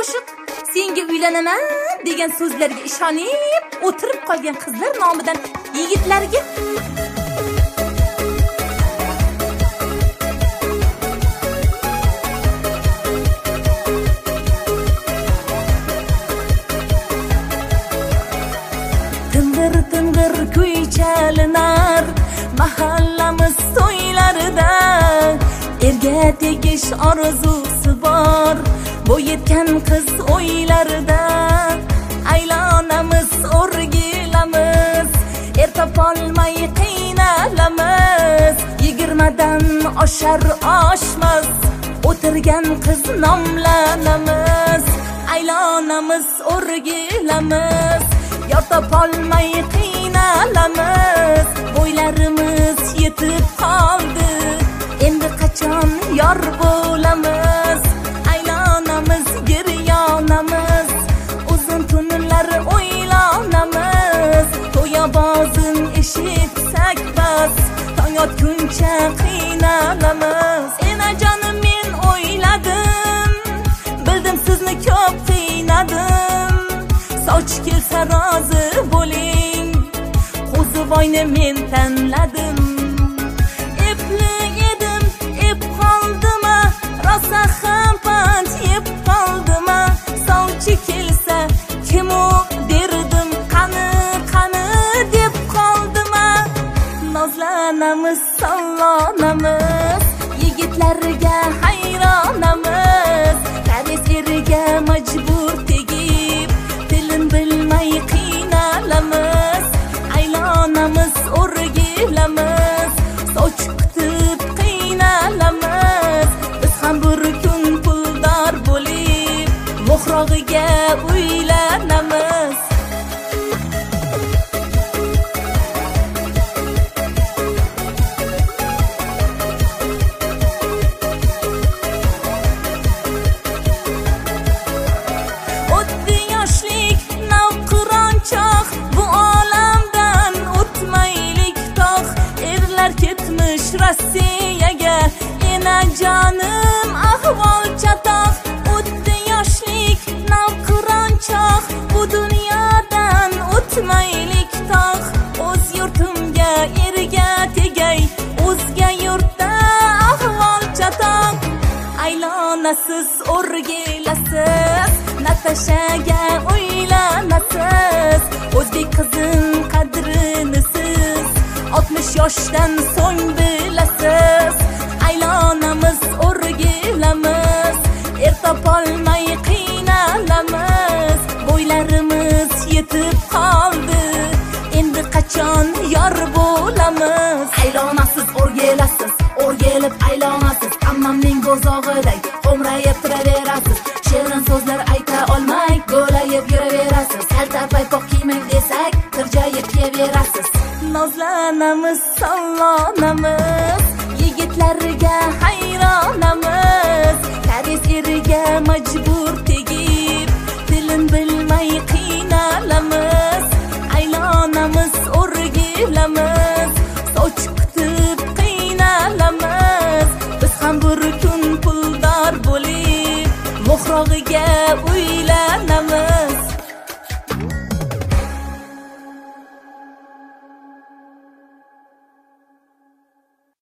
oshiq senga uylanaman degan so'zlarga ishonib o'tirib qolgan qizlar nomidan yigitlarga tindir kuy chalinar mahallamiz to'ylarida erga tegish orzusi bor bu yetgan qiz o'ylarida aylanamiz o'rgilamiz er topolmay qiynalamiz 20dan oshar oshmas o'tirgan qiz nomlanamiz aylanamiz o'rgilamiz yor topolmay qiynalamiz bo'ylarimiz yetib qoldi endi qachon yor bo'lamiz aylanamiz giryonamiz uzun tunlar o'ylanamiz to'yabozin eshitsak bas tong otguncha qiynalamiz enajonim men o'yladim bildim sizni ko'p qiynadim soch kelsa rozi bo'ling qo'zivoyni men tanladim epli edim ep qoldima rosa ham pand yeb qoldima sovchi kelsa kim u derdim qani deb qoldima nozlanamiz salonamiz yigitlarga hayronamiz taris eriga majbur tegib tilin bilmay qiynalamiz aylanamiz o'rgilamiz soch qitib qiynalamiz biz ham bir kun puldor bo'lib mo'hrog'iga uylanamiz o'tdi yoshlik navqironchoq bu olamdan o'tmaylik tog' erlar ketmish Rossiyaga enajonim ahvol chatoq o'tdi yoshlik navqironchoq bu dunyodan o'tmaylik tog' o'z yurtimga erga tegay o'zga yurtda ahvol chatoq aylanasiz o'rgilasiz Natashaga uylanasiz o'zbek qizin qadrini siz 60 yoshdan so'ng bilasiz aylanamiz o'rgilamiz er topolmay qiynalamiz bo'ylarimiz yetib qoldi endi qachon yor bo'lamiz aylanasiz o'rgilasiz o'rgilib aylanasiz ammamning bo'zog'iday qo'mrayib turaverasiz shirin so'zlar ayta olmay go'layib yuraverasiz kalta paypoq kiymang desak tirjayib kiyaverasiz nozlanamiz salonamiz yigitlarga hayron